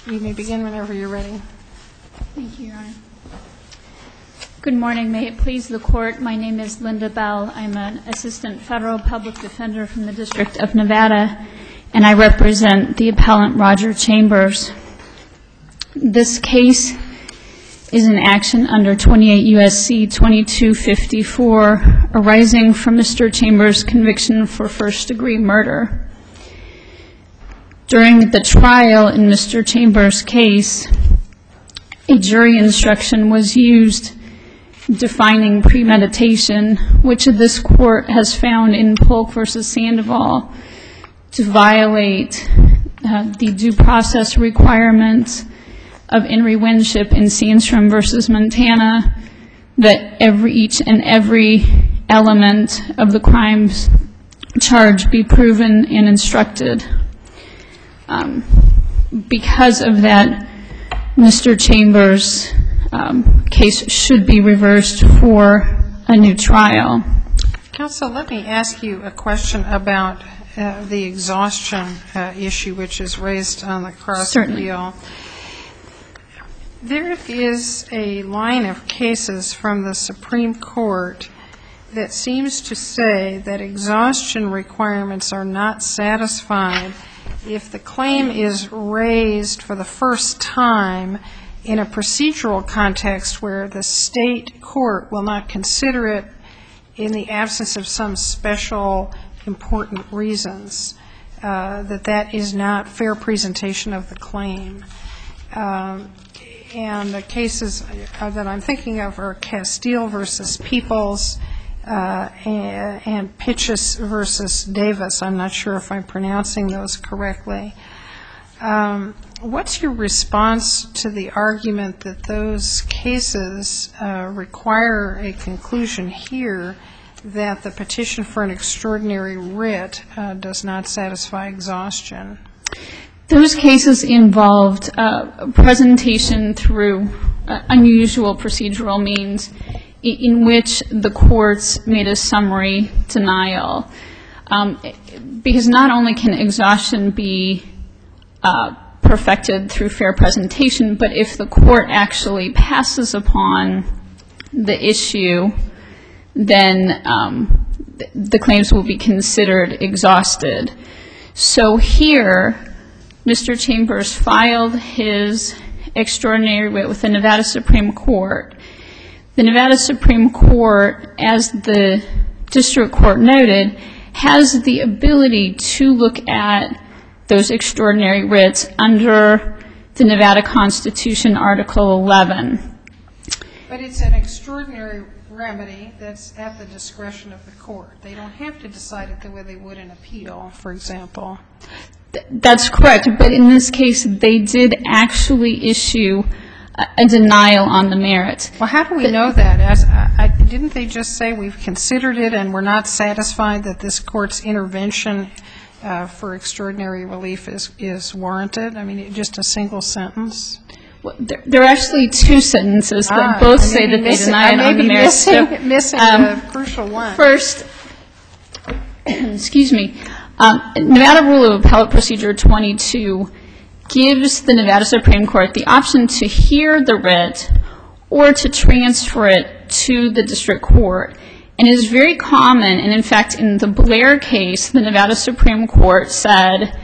You may begin whenever you're ready. Thank you, Your Honor. Good morning. May it please the Court, my name is Linda Bell. I'm an Assistant Federal Public Defender from the District of Nevada, and I represent the appellant Roger Chambers. This case is an action under 28 U.S.C. 2254 arising from Mr. Chambers' conviction for first-degree murder. During the trial in Mr. Chambers' case, a jury instruction was used defining premeditation, which this Court has found in Polk v. Sandoval to violate the due process requirements of Henry Winship in Sandstrom v. Montana, that each and every element of the crimes charge be proven and instructed. Because of that, Mr. Chambers' case should be reversed for a new trial. Counsel, let me ask you a question about the exhaustion issue which is raised on the cross appeal. There is a line of cases from the Supreme Court that seems to say that exhaustion requirements are not satisfied if the claim is raised for the first time in a procedural context where the state court will not consider it in the absence of some special important reasons, that is not fair presentation of the claim. And the cases that I'm thinking of are Castile v. Peoples and Pitchess v. Davis. I'm not sure if I'm pronouncing those correctly. What's your response to the argument that those cases require a conclusion here that the petition for an extraordinary writ does not satisfy exhaustion? Those cases involved presentation through unusual procedural means in which the courts made a summary denial. Because not only can exhaustion be perfected through fair presentation, but if the court actually passes upon the issue, then the claims will be considered exhausted. So here, Mr. Chambers filed his extraordinary writ with the Nevada Supreme Court. The Nevada Supreme Court, as the district court noted, has the ability to look at those extraordinary writs under the Nevada Constitution, Article 11. But it's an extraordinary remedy that's at the discretion of the court. They don't have to decide it the way they would in appeal, for example. That's correct. But in this case, they did actually issue a denial on the merits. Well, how do we know that? Didn't they just say we've considered it and we're not satisfied that this court's intervention for extraordinary relief is warranted? I mean, just a single sentence? Well, there are actually two sentences that both say that they deny it on the merits. Missing the crucial one. First, Nevada Rule of Appellate Procedure 22 gives the Nevada Supreme Court the option to hear the writ or to transfer it to the district court. And it is very common, and in fact in the Blair case, the Nevada Supreme Court said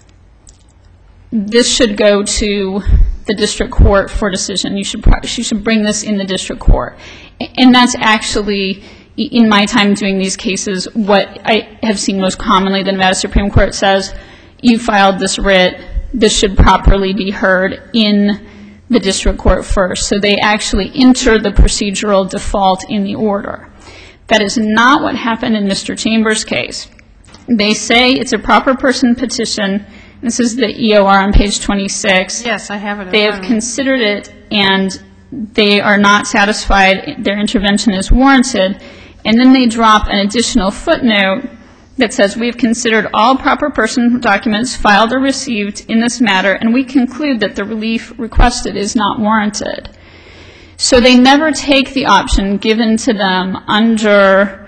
this should go to the district court for decision. You should bring this in the district court. And that's actually, in my time doing these cases, what I have seen most commonly. The Nevada Supreme Court says, you filed this writ, this should properly be heard in the district court first. So they actually enter the procedural default in the order. That is not what happened in Mr. Chambers' case. They say it's a proper person petition. This is the EOR on page 26. Yes, I have it. They have considered it, and they are not satisfied their intervention is warranted. And then they drop an additional footnote that says, we have considered all proper person documents filed or received in this matter, and we conclude that the relief requested is not warranted. So they never take the option given to them under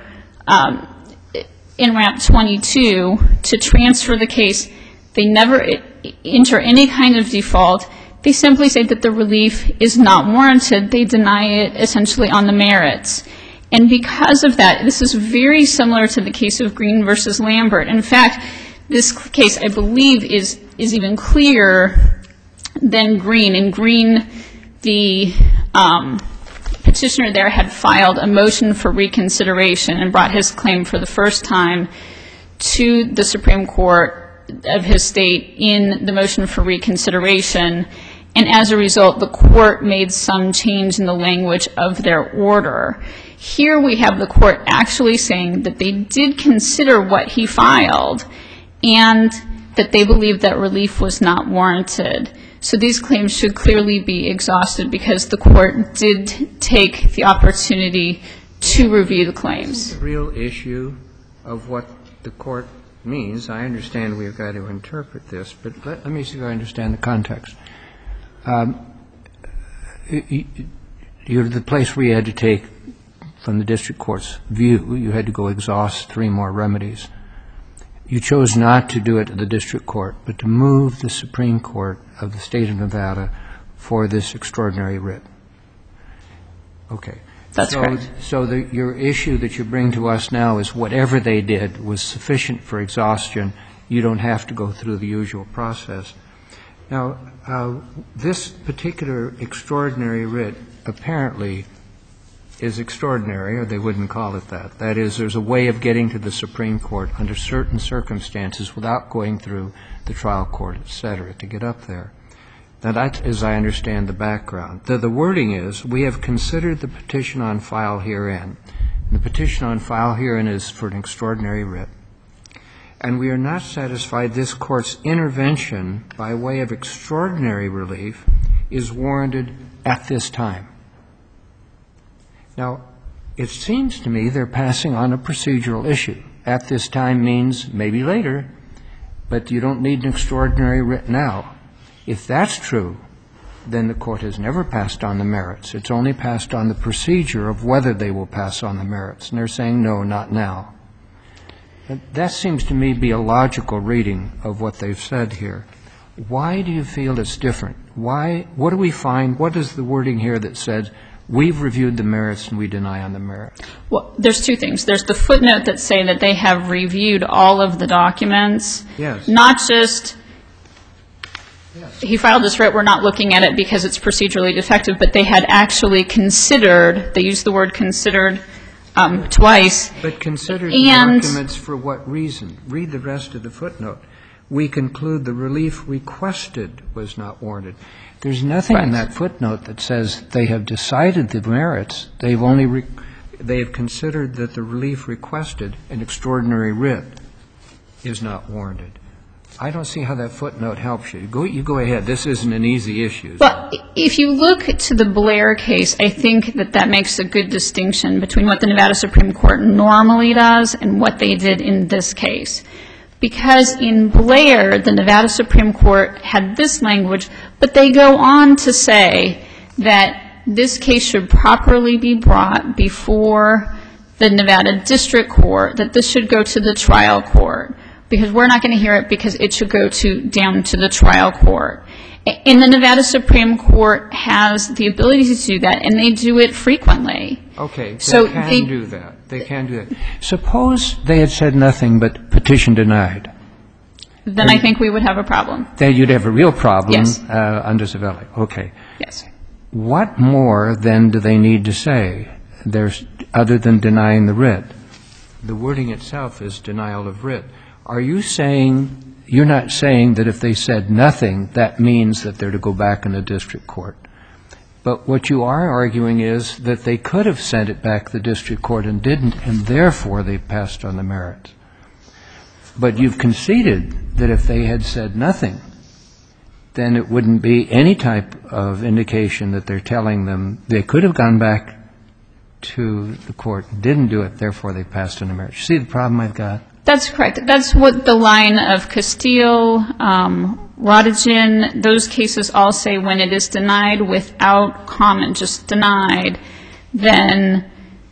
NRAP 22 to transfer the case. They never enter any kind of default. They simply say that the relief is not warranted. They deny it essentially on the merits. And because of that, this is very similar to the case of Green versus Lambert. In fact, this case, I believe, is even clearer than Green. In Green, the petitioner there had filed a motion for reconsideration and brought his claim for the first time to the Supreme Court of his state in the motion for reconsideration. And as a result, the court made some change in the language of their order. Here we have the court actually saying that they did consider what he filed and that they believed that relief was not warranted. So these claims should clearly be exhausted because the court did take the opportunity to review the claims. The real issue of what the court means, I understand we've got to interpret this, but let me see if I understand the context. You're the place where you had to take, from the district court's view, you had to go exhaust 3 more remedies. You chose not to do it at the district court, but to move the Supreme Court of the state of Nevada for this extraordinary writ. Okay. That's correct. So your issue that you bring to us now is whatever they did was sufficient for exhaustion. You don't have to go through the usual process. Now, this particular extraordinary writ apparently is extraordinary, or they wouldn't call it that. That is, there's a way of getting to the Supreme Court under certain circumstances without going through the trial court, et cetera, to get up there. Now, that's, as I understand the background. The wording is, we have considered the petition on file herein. The petition on file herein is for an extraordinary writ. And we are not satisfied this court's intervention by way of extraordinary relief is warranted at this time. Now, it seems to me they're passing on a procedural issue. At this time means maybe later, but you don't need an extraordinary writ now. If that's true, then the court has never passed on the merits. It's only passed on the procedure of whether they will pass on the merits. And they're saying, no, not now. And that seems to me be a logical reading of what they've said here. Why do you feel it's different? What do we find? What is the wording here that says, we've reviewed the merits and we deny on the merits? Well, there's 2 things. There's the footnote that say that they have reviewed all of the documents. Yes. Not just, he filed this writ, we're not looking at it because it's procedurally defective, but they had actually considered, they used the word considered twice. But considered the documents for what reason? Read the rest of the footnote. We conclude the relief requested was not warranted. There's nothing in that footnote that says they have decided the merits. They've only they have considered that the relief requested, an extraordinary writ, is not warranted. I don't see how that footnote helps you. You go ahead. This isn't an easy issue. Well, if you look to the Blair case, I think that makes a good distinction between what the Nevada Supreme Court normally does and what they did in this case. Because in Blair, the Nevada Supreme Court had this language, but they go on to say that this case should properly be brought before the Nevada District Court, that this should go to the trial court, because we're not going to hear it because it should go down to the trial court. And the Nevada Supreme Court has the ability to do that, and they do it frequently. Okay, So they can do that. They can do that. Suppose they had said nothing but petition denied. Then I think we would have a problem. Then you'd have a real problem. Yes. Under Zavelli. Okay. Yes. What more, then, do they need to say other than denying the writ? The wording itself is denial of writ. Are you saying, you're not saying that if they said nothing, that means that they're to go back in the district court? But what you are arguing is that they could have sent it back to the district court and didn't, and therefore they passed on the merits. But you've conceded that if they had said nothing, then it wouldn't be any type of indication that they're telling them they could have gone back to the court, didn't do it, therefore they passed on the merits. You see the problem I've got? That's correct. That's what the line of Castillo, Rodigan, those cases all say when it is denied without comment, just denied, then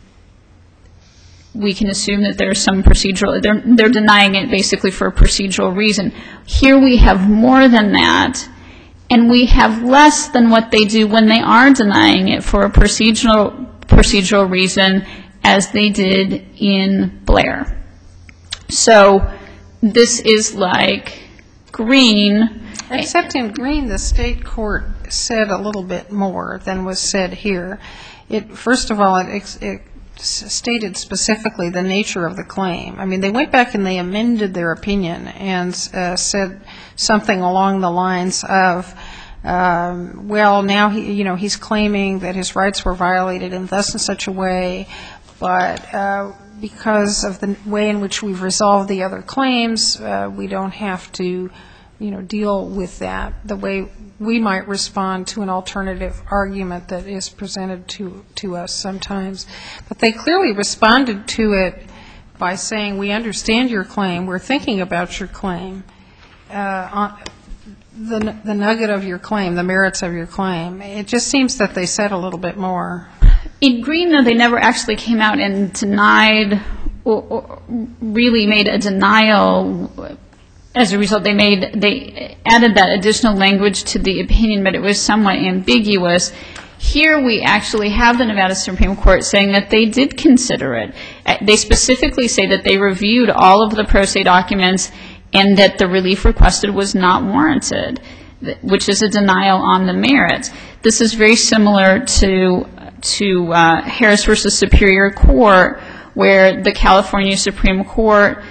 we can assume that there's some procedural, they're denying it basically for a procedural reason. Here we have more than that, And we have less than what they do when they are denying it for a procedural reason, as they did in Blair. So this is like Green. Except in Green, the state court said a little bit more than was said here. First of all, it stated specifically the nature of the claim. I mean, they went back and they amended their opinion and said something along the lines of, well, now he's claiming that his rights were violated in thus and such a way, but because of the way in which we've resolved the other claims, we don't have to deal with that the way we might respond to an alternative argument that is presented to us sometimes. But they clearly responded to it by saying, we understand your claim, we're thinking about your claim, the nugget of your claim, the merits of your claim. It just seems that they said a little bit more. In Green, though, they never actually came out and denied or really made a denial. As a result, they added that additional language to the opinion, but it was somewhat ambiguous. Here we actually have the Nevada Supreme Court saying that they did consider it. They specifically say that they reviewed all of the pro se documents and that the relief requested was not warranted, which is a denial on the merits. This is very similar to Harris v. Superior Court, where the California Supreme Court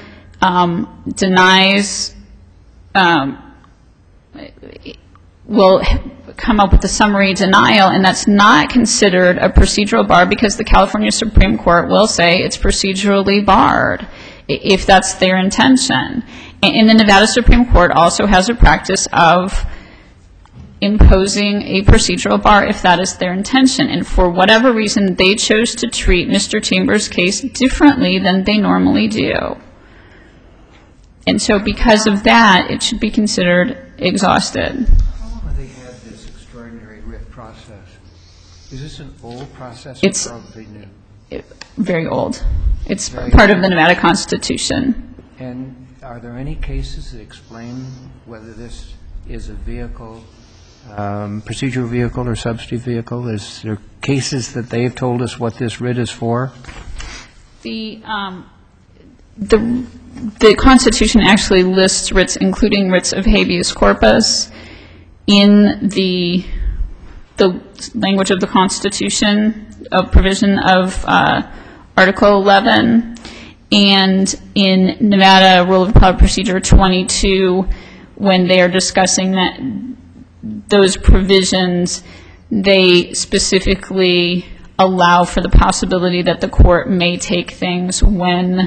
will come up with a summary denial, and that's not considered a procedural bar because the California Supreme Court will say it's procedurally barred if that's their intention. And the Nevada Supreme Court also has a practice of imposing a procedural bar if that is their intention. And for whatever reason, they chose to treat Mr. Chambers' case differently than they normally do. And so because of that, it should be considered exhausted. How long have they had this extraordinary writ process? Is this an old process It's or probably new? Very old. It's part of the Nevada Constitution. And are there any cases that explain whether this is a vehicle, procedural vehicle or substantive vehicle? Is there cases that they have told us what this writ is for? The Constitution actually lists writs, including writs of habeas corpus, in the language of the Constitution, a provision of Article 11, and in Nevada Rule of Appellate Procedure 22, when they are discussing those provisions, they specifically allow for the possibility that the court may take things when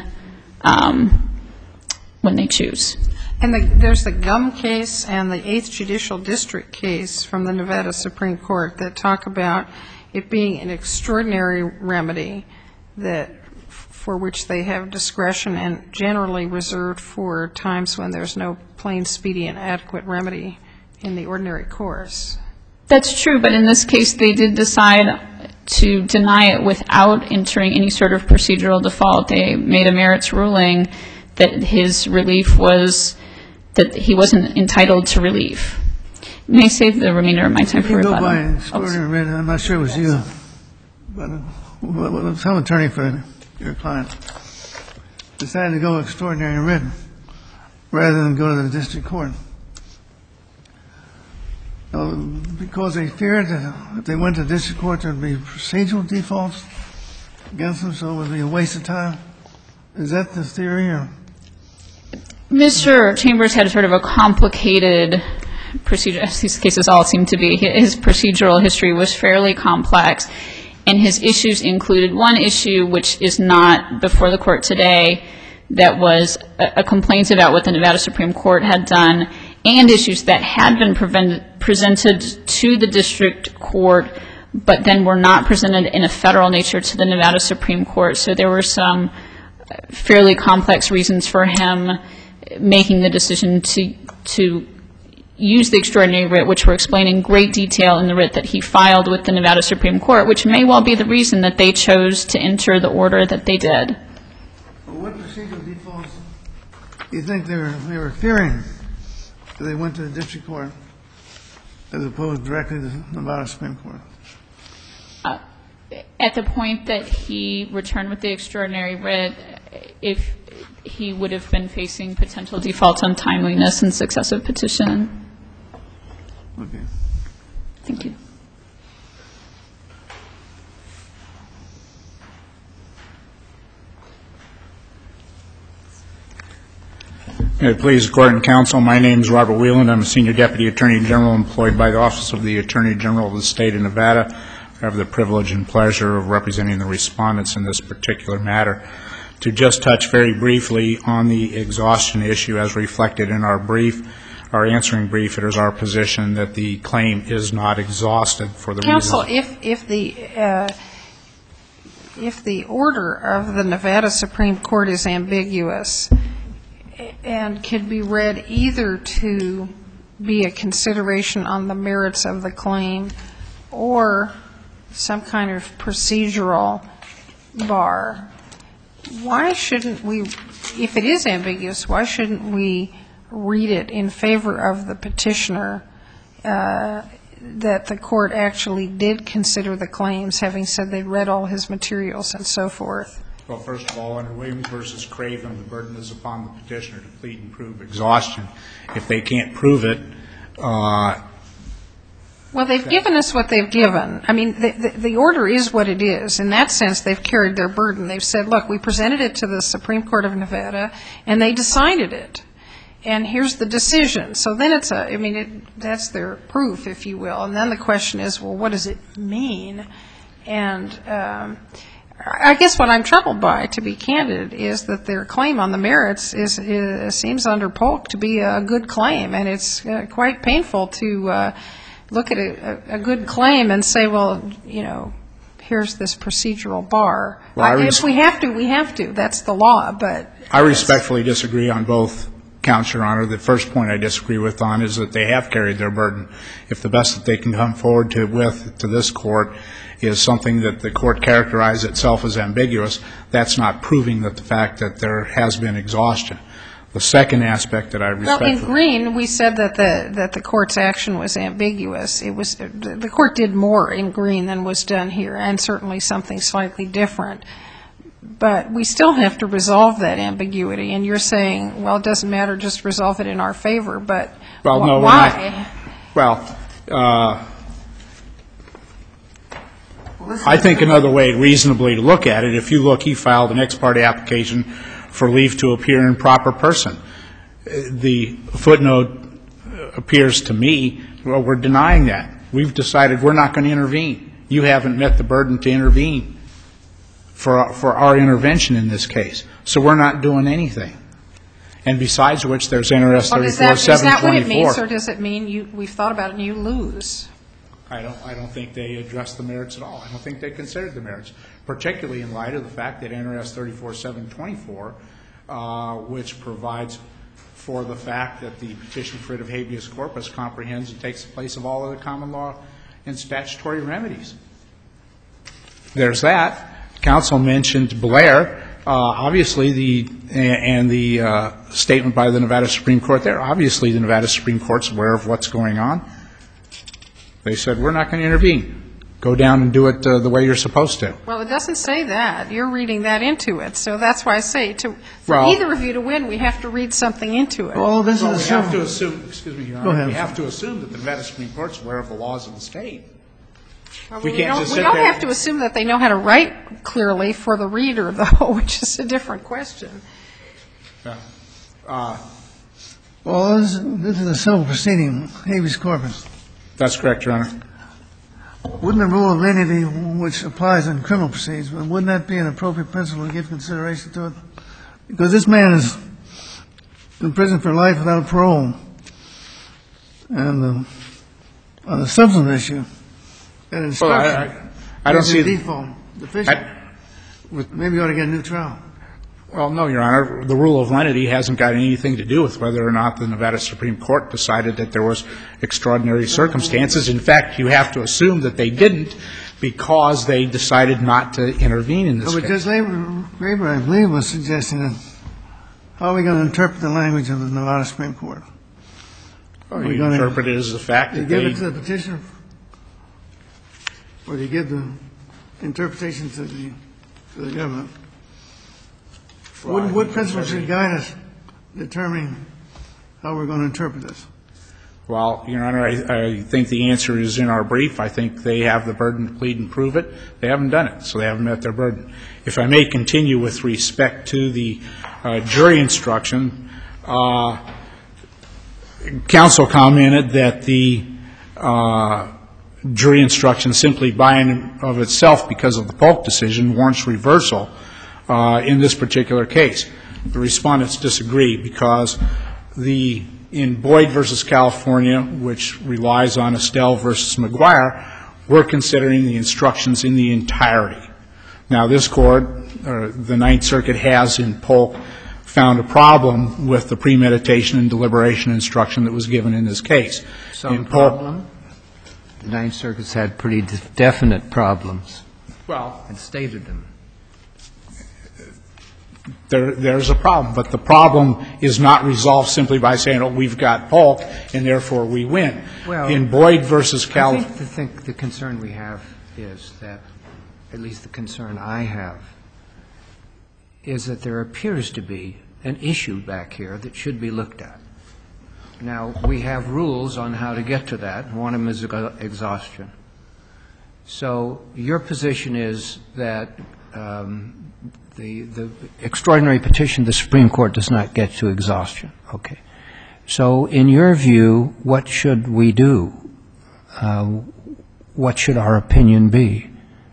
they choose. And there's the Gum case and the 8th Judicial District case from the Nevada Supreme Court that talk about it being an extraordinary remedy for which they have discretion and generally reserved for times when there's no plain, speedy, and adequate remedy in the ordinary course. That's true, but in this case they did decide to deny it without entering any sort of procedural default. They made a merits ruling that his relief was that he wasn't entitled to relief. May I save the remainder of my time for rebuttal? Go by extraordinary writ. I'm not sure it was you, but some attorney for your client decided to go extraordinary writ rather than go to the district court. Because they feared that if they went to district court, there would be procedural defaults against them, so it would be a waste of time. Is that the theory? Or? Mr. Chambers had sort of a complicated procedure, as these cases all seem to be. His procedural history was fairly complex, and his issues included one issue, which is not before the court today, that was a complaint about what the Nevada Supreme Court had done, and issues that had been presented to the district court, but then were not presented in a federal nature to the Nevada Supreme Court. So there were some fairly complex reasons for him making the decision to use the extraordinary writ, which were explained in great detail in the writ that he filed with the Nevada Supreme Court, which may well be the reason that they chose to enter the order that they did. Well, what procedural defaults do you think they were fearing when they went to the district court? as opposed directly to the Nevada Supreme Court? At the point that he returned with the extraordinary writ, if he would have been facing potential default on timeliness and successive petition. Okay. Thank you. May it please the Court and Counsel, my name is Robert Whelan. I'm a Senior Deputy Attorney General employed by the Office of the Attorney General of the State of Nevada. I have the privilege and pleasure of representing the respondents in this particular matter. To just touch very briefly on the exhaustion issue as reflected in our brief, our answering brief, it is our position that the claim is not exhausted for the Counsel, reasons. if the order of the Nevada Supreme Court is ambiguous and can be read either to be a consideration on the merits of the claim or some kind of procedural bar, why shouldn't we, if it is ambiguous, why shouldn't we read it in favor of the petitioner that the court actually did consider the claims, having said they read all his materials and so forth? Well, first of all, under Williams v. Craven, the burden is upon the petitioner to plead and prove exhaustion. If they can't prove it, well, they've given us what they've given. I mean, the order is what it is. In that sense, they've carried their burden. They've said, look, we presented it to the Supreme Court of Nevada, and they decided it. And here's the decision. So then it's that's their proof, if you will. And then the question is, well, what does it mean? And I guess what I'm troubled by, to be candid, is that their claim on the merits seems under Polk to be a good claim. And it's quite painful to look at a good claim and say, well, here's this procedural bar. If we have to, we have to. That's the law. But I respectfully disagree on both counts, Your Honor. The first point I disagree with on is that they have carried their burden. If the best that they can come forward to this court is something that the court characterized itself as ambiguous, that's not proving that the fact that there has been exhaustion. The second aspect that I respectfully... Well, in Green, we said that the court's action was ambiguous. The court did more in Green than was done here, and certainly something slightly different. But we still have to resolve that ambiguity. And you're saying, well, it doesn't matter, just resolve it in our favor. But why? I think another way reasonably to look at it, if you look, he filed an ex parte application for leave to appear in proper person. The footnote appears to me, well, we're denying that. We've decided we're not going to intervene. You haven't met the burden to intervene for our intervention in this case. So we're not doing anything. And besides which, there's NRS 34-724. Is that what it means, or does it mean we've thought about it and you lose? I don't think they addressed the merits at all. I don't think they considered the merits, particularly in light of the fact that NRS 34-724, which provides for the fact that the petition for writ of habeas corpus comprehends and takes the place of all other common law and statutory remedies. There's that. Counsel mentioned Blair. Obviously, the statement by the Nevada Supreme Court there, obviously the Nevada Supreme Court's aware of what's going on. They said, we're not going to intervene. Go down and do it the way you're supposed to. Well, it doesn't say that. You're reading that into it. So that's why I say, for either of you to win, we have to read something into it. Well, this is we have to assume, excuse me, Your Honor, Go ahead. we have to assume that the Nevada Supreme Court's aware of the laws of the state. Well, we can't just sit we don't there. have to assume that they know how to write clearly for the reader, though, which is a different question. Well, this is a civil proceeding, habeas corpus. That's correct, Your Honor. Wouldn't the rule of lenity, which applies in criminal proceedings, wouldn't that be an appropriate principle to give consideration to it? Because this man is in prison for life without parole. And on the substantive issue, that instruction I don't is see in default deficient. Maybe you ought to get a new trial. Well, no, Your Honor. The rule of lenity hasn't got anything to do with whether or not the Nevada Supreme Court decided that there was extraordinary circumstances. In fact, you have to assume that they didn't because they decided not to intervene in this case. But Judge Graber, I believe, was suggesting that how are we going to interpret the language of the Nevada Supreme Court? Or you interpret it as the fact Do you that give it they, to the petitioner? Or do you give the interpretation to the government? What principles should guide us determining how we're going to interpret this? well, Your Honor, I think the answer is in our brief. I think they have the burden to plead and prove it. They haven't done it, so they haven't met their burden. If I may continue with respect to the jury instruction, counsel commented that the jury instruction simply by and of itself, because of the Polk decision, warrants reversal in this particular case. The respondents disagree because in Boyd versus California, which relies on Estelle versus McGuire, we're considering the instructions in the entirety. Now, this court, or the Ninth Circuit, has in Polk found a problem with the premeditation and deliberation instruction that was given in this case. Some problem? The Ninth Circuit's had pretty definite problems. Well, And stated them. there's a problem, but the problem is not resolved simply by saying, oh, we've got Polk, and therefore we win. Well, in Boyd versus California, I think the concern we have is that, at least the concern I have, is that there appears to be an issue back here that should be looked at. Now, we have rules on how to get to that. One of them is exhaustion. So your position is that the extraordinary petition, the Supreme Court does not get to exhaustion. Okay. So in your view, what should we do? What should our opinion be?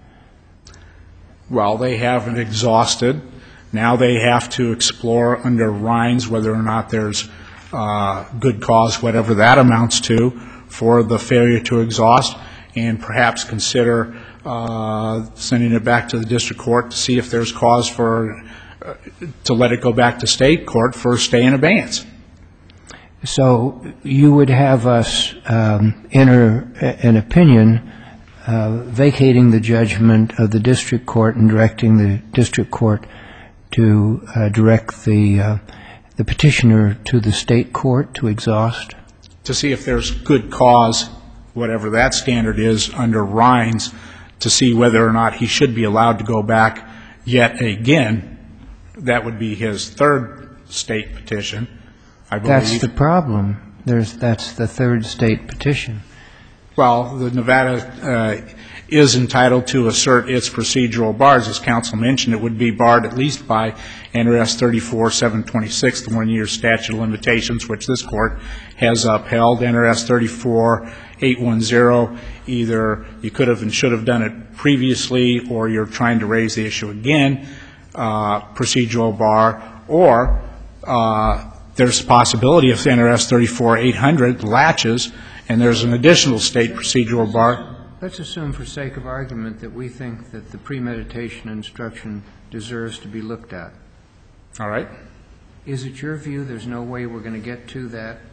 well, they haven't exhausted. Now they have to explore under Rhines whether or not there's good cause, whatever that amounts to, for the failure to exhaust, and perhaps consider sending it back to the district court to see if there's cause for to let it go back to state court for stay in abeyance. So you would have us enter an opinion vacating the judgment of the district court and directing the district court to direct the petitioner to the state court to exhaust? To see if there's good cause, whatever that standard is, under Rhines, to see whether or not he should be allowed to go back yet again. That would be his third state petition, I believe. That's the problem. That's the third state petition. Well, the Nevada is entitled to assert its procedural bars. As counsel mentioned, it would be barred at least by NRS 34-726, the one-year statute of limitations, which this court has upheld. NRS 34-810, either you could have and should have done it previously, or you're trying to raise the issue again, procedural bar, or there's a possibility if NRS 34-800 latches and there's an additional state procedural bar. Let's assume for sake of argument that we think that the premeditation instruction deserves to be looked at. All right. Is it your view there's no way we're going to get to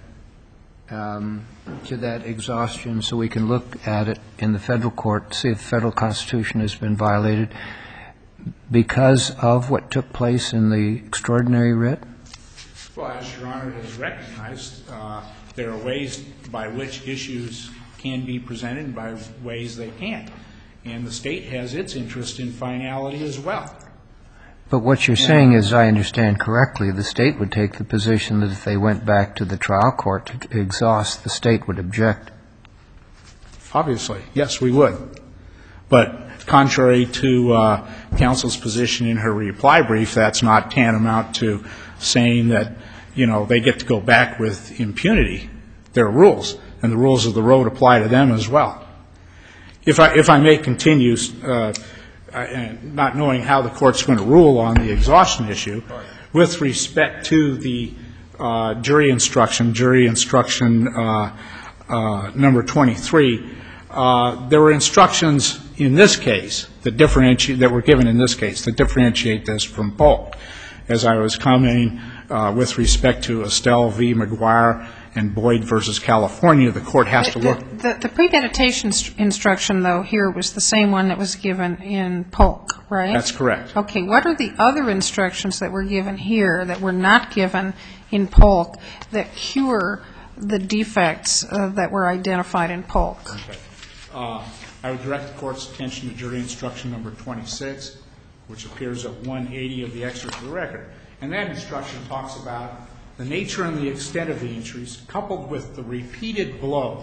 that exhaustion so we can look at it in the federal court, see if the federal constitution has been violated because of what took place in the extraordinary writ? Well, as Your Honor has recognized, there are ways by which issues can be presented and by ways they can't. And the state has its interest in finality as well. But what you're saying is, I understand correctly, the state would take the position that if they went back to the trial court to exhaust, the state would object. Obviously, yes, we would. But contrary to counsel's position in her reply brief, that's not tantamount to saying that, you know, they get to go back with impunity. There are rules, and the rules of the road apply to them as well. If I may continue, not knowing how the court's going to rule on the exhaustion issue, with respect to the jury instruction number 23, there were instructions in this case that were given in this case that differentiate this from Polk. As I was commenting with respect to Estelle v. McGuire and Boyd versus California, the court has to look. The premeditation instruction, though, here was the same one that was given in Polk, right? That's correct. Okay. What are the other instructions that were given here that were not given in Polk that cure the defects that were identified in Polk. Okay. I would direct the Court's attention to jury instruction number 26, which appears at 180 of the excerpt of the record. And that instruction talks about the nature and the extent of the injuries coupled with repeated blows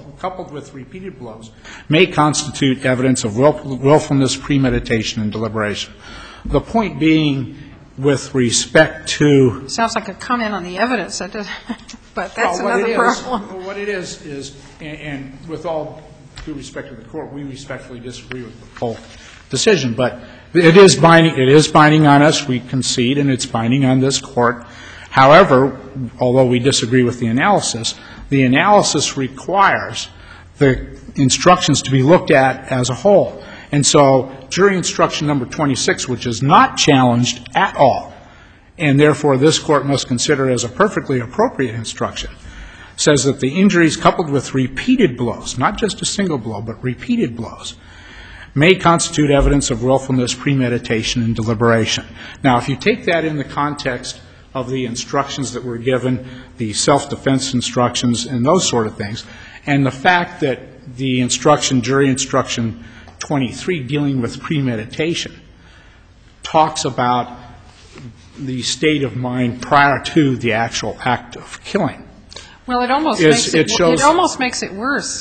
may constitute evidence of willfulness, premeditation, and deliberation. The point being, with respect to... Sounds like a comment on the evidence, but that's another problem. What it is, and with all due respect to the Court, we respectfully disagree with the Polk decision. But it is binding on us, we concede, and it's binding on this Court. However, although we disagree with the analysis requires the instructions to be looked at as a whole. And so jury instruction number 26, which is not challenged at all, and therefore this Court must consider as a perfectly appropriate instruction, says that the injuries coupled with repeated blows, not just a single blow, but repeated blows, may constitute evidence of willfulness, premeditation, and deliberation. Now, if you take that in the context of the instructions that were given, the self-defense instructions and those sort of things, and the fact that the instruction, jury instruction 23, dealing with premeditation, talks about the state of mind prior to the actual act of killing. Well, it almost makes it worse.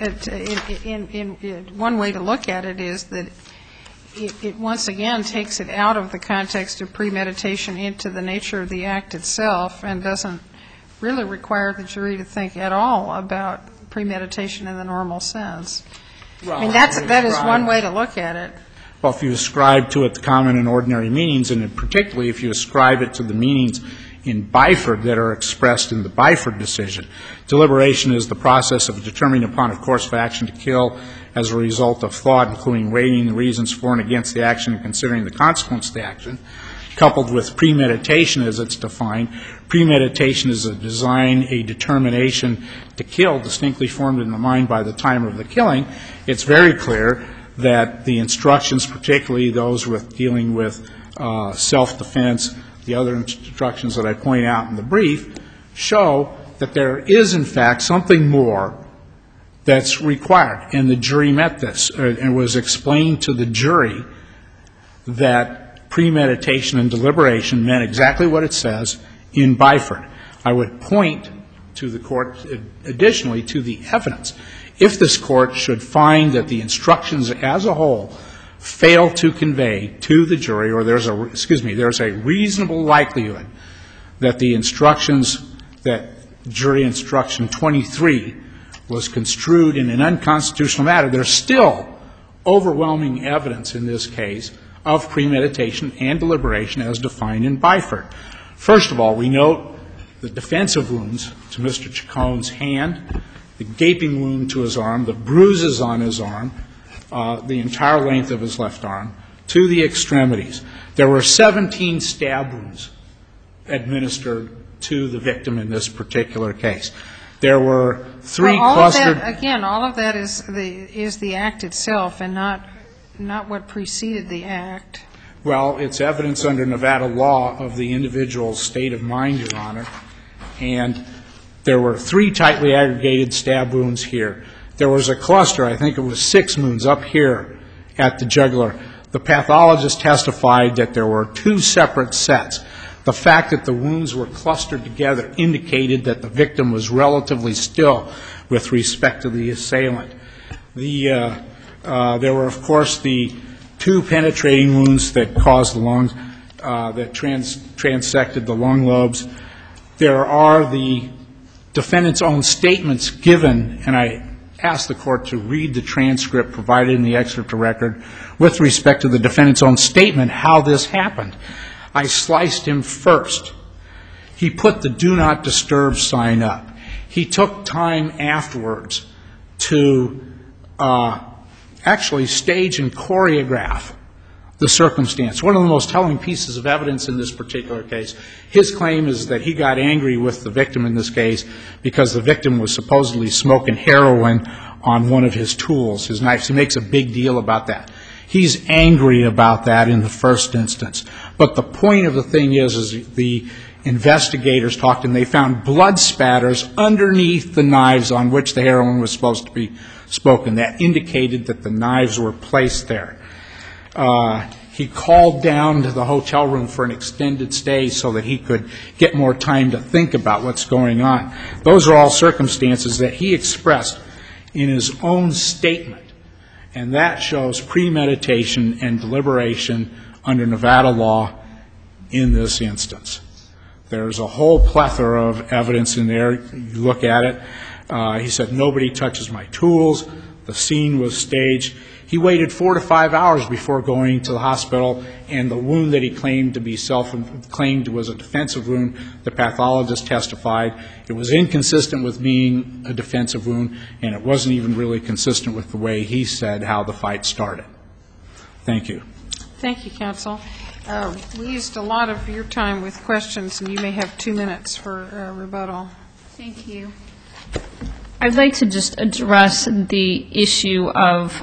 One way to look at it is that it once again takes it out of the context of premeditation into the nature of the act itself and doesn't really require the jury to think at all about premeditation in the normal sense. Well, I mean, that is one way to look at it. Well, if you ascribe to it the common and ordinary meanings, and particularly if you ascribe it to the meanings in Byford that are expressed in the Byford decision, deliberation is the process of determining upon a course of action to kill as a result of thought, including weighing the reasons for and against the action and considering the consequence of the action, coupled with premeditation as it's defined. Premeditation is a design, a determination to kill, distinctly formed in the mind by the time of the killing. It's very clear that the instructions, particularly those with dealing with self-defense, the other instructions that I point out in the brief, show that there is, in fact, something more that's required. And the jury met this, and was explained to the jury that premeditation and deliberation meant exactly what it says in Byford. I would point to the Court, additionally, to the evidence. If this Court should find that the instructions as a whole fail to convey to the jury, or there's a reasonable likelihood that the instructions, that jury instruction 23 was construed in an unconstitutional manner, there's still overwhelming evidence in this case of premeditation and deliberation as defined in Byford. First of all, we note the defensive wounds to Mr. Chacon's hand, the gaping wound to his arm, the bruises on his arm, the entire length of his left arm, to the extremities. There were 17 stab wounds administered to the victim in this particular case. There were three clustered... All of that is the act itself and not what preceded the act. Well, it's evidence under Nevada law of the individual's state of mind, Your Honor. And there were 3 tightly aggregated stab wounds here. There was a cluster, I think it was 6 wounds up here at the jugular. The pathologist testified that there were 2 separate sets. The fact that the wounds were clustered together indicated that the victim was relatively still with respect to the assailant. There were, of course, the 2 penetrating wounds that caused the lungs, that transected the lung lobes. There are the defendant's own statements given, and I asked the Court to read the transcript provided in the excerpt of record with respect to the defendant's own statement, how this happened. I sliced him first. He put the do not disturb sign up. He took time afterwards to actually stage and choreograph the circumstance. One of the most telling pieces of evidence in this particular case, his claim is that he got angry with the victim in this case because the victim was supposedly smoking heroin on one of his tools, his knives. He makes a big deal about that. He's angry about that in the first instance. But the point of the thing is the investigators talked, and they found blood spatters underneath the knives on which the heroin was supposed to be spoken. That indicated that the knives were placed there. He called down to the hotel room for an extended stay so that he could get more time to think about what's going on. Those are all circumstances that he expressed in his own statement, and that shows premeditation and deliberation under Nevada law in this instance. There's a whole plethora of evidence in there. You look at it. He said, nobody touches my tools. The scene was staged. He waited 4 to 5 hours before going to the hospital, and the wound that he claimed to be self-claimed was a defensive wound. The pathologist testified it was inconsistent with being a defensive wound, and it wasn't even really consistent with the way he said how the fight started. Thank you. Thank you, counsel. We used a lot of your time with questions, and you may have 2 minutes for rebuttal. Thank you. I'd like to just address the issue of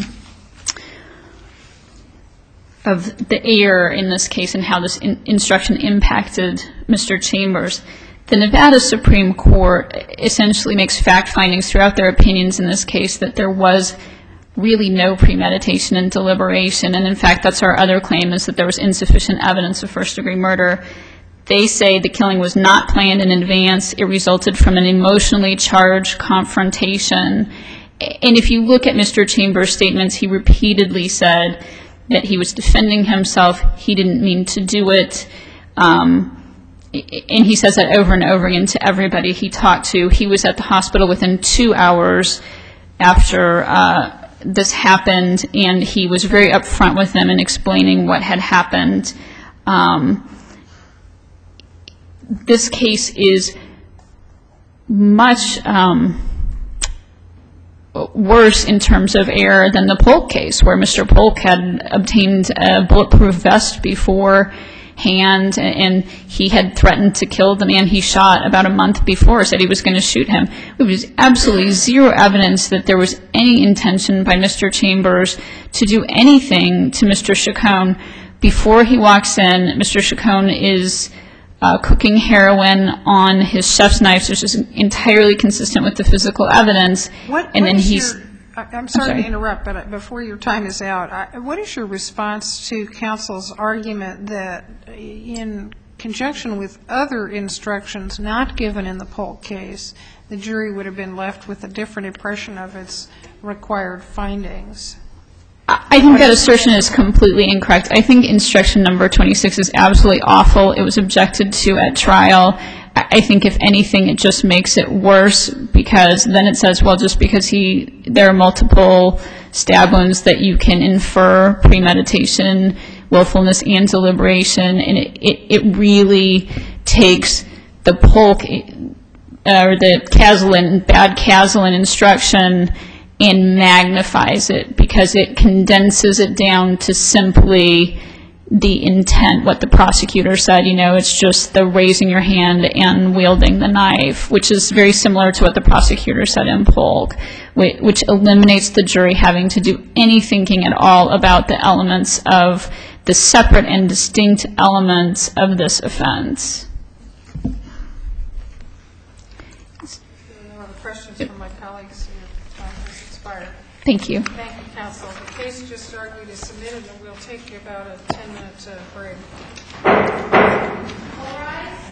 the error in this case and how this instruction impacted Mr. Chambers. The Nevada Supreme Court essentially makes fact findings throughout their opinions in this case that there was really no premeditation and deliberation, and in fact that's our other claim, is that there was insufficient evidence of first-degree murder. They say the killing was not planned in advance. It resulted from an emotionally charged confrontation. And if you look at Mr. Chambers' statements, he repeatedly said that he was defending himself. He didn't mean to do it. And he says that over and over again to everybody he talked to. He was at the hospital within 2 hours after this happened, and he was very upfront with them in explaining what had happened. This case is much worse in terms of error than the Polk case, where Mr. Polk had obtained a bulletproof vest beforehand, and he had threatened to kill the man he shot about a month before, said he was going to shoot him. There was absolutely zero evidence that there was any intention by Mr. Chambers to do anything to Mr. Chacon. Before he walks in, Mr. Chacon is cooking heroin on his chef's knife, which is entirely consistent with the physical evidence. I'm sorry to interrupt, but before your time is out, what is your response to counsel's argument that in conjunction with other instructions not given in the Polk case, the jury would have been left with a different impression of its required findings? I think that assertion is completely incorrect. I think instruction number 26 is absolutely awful. It was objected to at trial. I think if anything, it just makes it worse, because then it says, well, just because there are multiple stab wounds that you can infer premeditation, willfulness, and deliberation, and it really takes the Polk or the bad Caslin instruction and magnifies it, because it condenses it down to simply the intent, what the prosecutor said. It's just the raising your hand and wielding the knife, which is very similar to what the prosecutor said in Polk, which eliminates the jury having to do any thinking at all about the elements of the separate and distinct elements of this offense. No other questions from my colleagues? Your time has expired. Thank you. Thank you, counsel. The case just argued is submitted, and we'll take about a 10-minute break. All right.